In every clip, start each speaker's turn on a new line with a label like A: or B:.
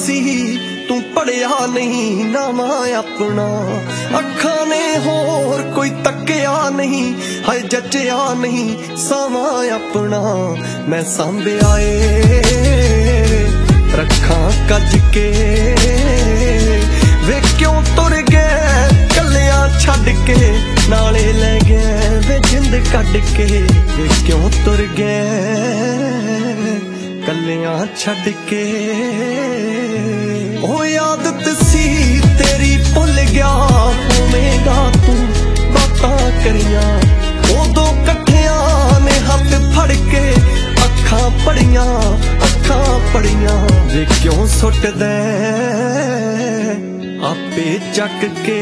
A: सी तू पढ़िया नहीं नामा अपना। अखां ने होर कोई तकिया नहीं, हाय जचिया नहीं सामा अपना। मैं सांभिया ए रखा कज के, वे क्यों तुर गए कलिया छड्ड के, नाले लै गए वे जिंद कढ के। वे क्यों तुर गए कलिया छड्ड के। ओ आदत सी तेरी भुल गया होवेगा तू बातां करियां। उदों कट्ठिया ने हथ फड़ के अखां पढ़ियां अखां पढ़ियां। वे क्यों सुट दे आपे चक के।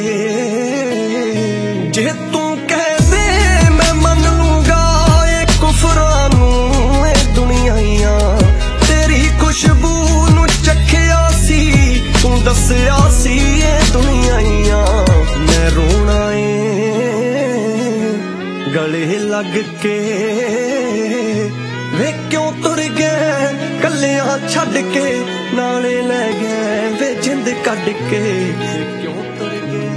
A: जे तू कह दे मैं मन लूंगा ए कुफरां नूं ए दुनियाइयां। तेरी खुशबू नूं चखिया सी तू दसिया सी ए दुनियाइयां। मैं रोना ए गले लग के। वे क्यों तुर गए कलिया छड्ड के, नाले लै गए वे जिंद कढ के। क्यों तुर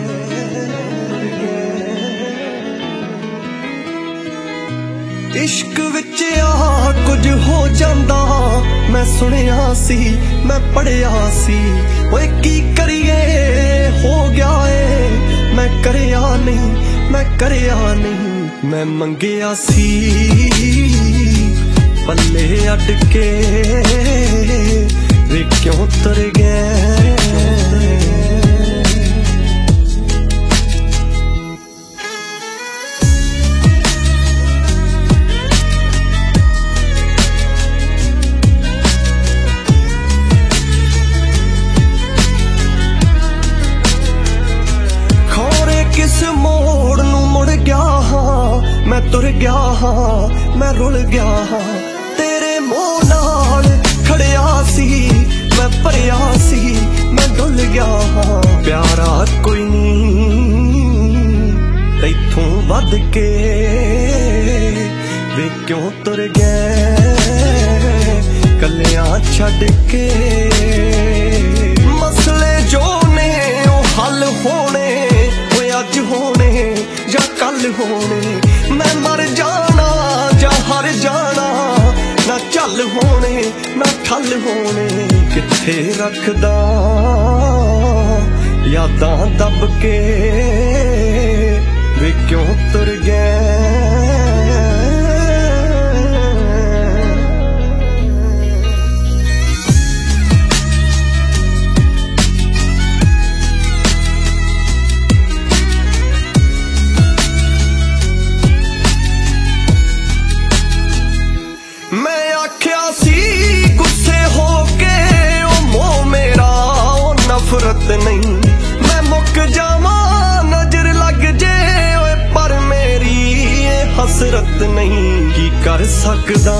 A: गए। इश्क विच आ कुछ हो जांदा मैं सुनिया सी मैं पढ़िया सी। ओए की करिए हो गया ए मैं करिया नहीं मैं करिया नहीं। मैं मंगिया सी पल्ले अट के। वे क्यों तुर गए। खौरे किस मोड़ नूं मुड़ गया हाँ मैं तुर गया हाँ मैं रुल गया हाँ। तेरे मोह नाल खड़िया सी मैं भरिया सी मैं डुल गया हाँ। प्यारा कोई नहीं तैथों वध के। वे क्यों तुर गए कलिया छड्ड के। मसले जो ने ओ हल होने ओए अज होने या कल होने। मैं मर जाना या हर जाना ना झल होने ना ठल होने। किथे रखदा यादां दब के। वे क्यों तुर गए। मैं आख्या सी गुस्से होके ओ मोह मेरा ओ नफरत नहीं। मैं मुक जावा नजर लग जे ओए पर मेरी ये हसरत नहीं। की कर सकदा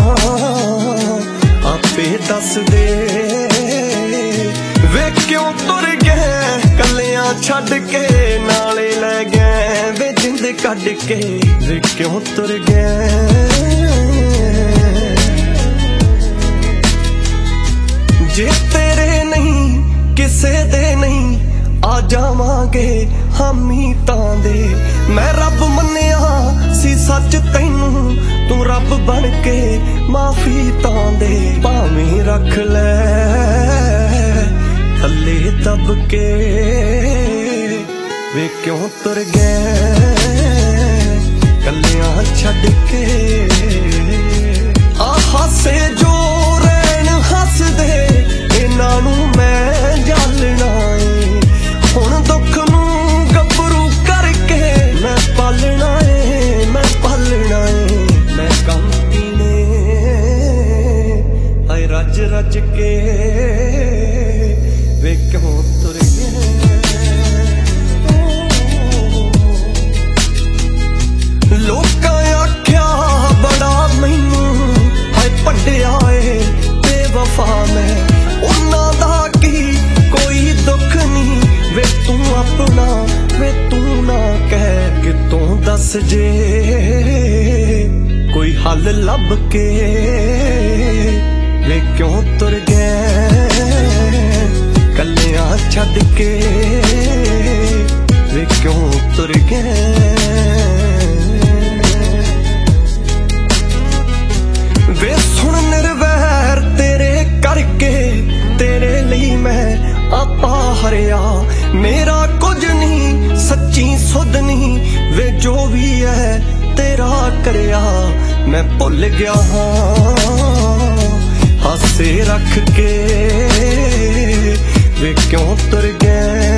A: आपे दस दे। वे क्यों तुर गए कलिया छड्ड के, नाले लै गए वे जिंद कढ के। वे क्यों तुर गए। जे तेरे नहीं किसे दे नहीं आ जावांगे हामी तां दे। मैं रब मन्निया सी सच तैनू तू रब बन के माफी तां दे। भावें रख ले थल्ले दब के। वे क्यों तुर गए कलिया छड्ड के। आ हासे जो हस दे इन्हां नूं मैं जालना ए। हुण दुख नूं गभरू करके मैं पालना ए मैं पालना ए। मैं कम पीने आए रज रज के। वे क्यों तुर गए। लोकां आख्या बड़ा मैनू हाय पढ़िया ए बेवफा मैं। उन्हां दा की कोई दुख नहीं वे तू अपना वे तू ना कह। कितों दस जे कोई हल लब के। वे क्यों तुर गए। छड्ड के वे क्यों तुर गए। वे सुन निर्वैर तेरे करके तेरे लिए मैं आपा हरिया। मेरा कुछ नहीं सच्ची सुध नहीं वे जो भी है तेरा करया। मैं भुल गया हाँ हासे रख के वे क्यों तुर गए।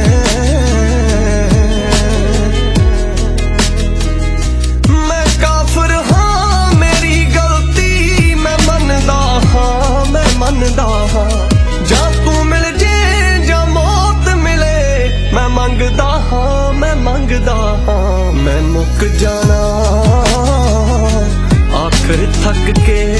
A: मैं काफिर हाँ मेरी गलती मैं मनदा हाँ मैं मनदा हाँ। जा तू मिल जे जा मौत मिले मैं मंगदा हाँ मैं मंगदा हाँ। मैं मुक जाना आखिर थक के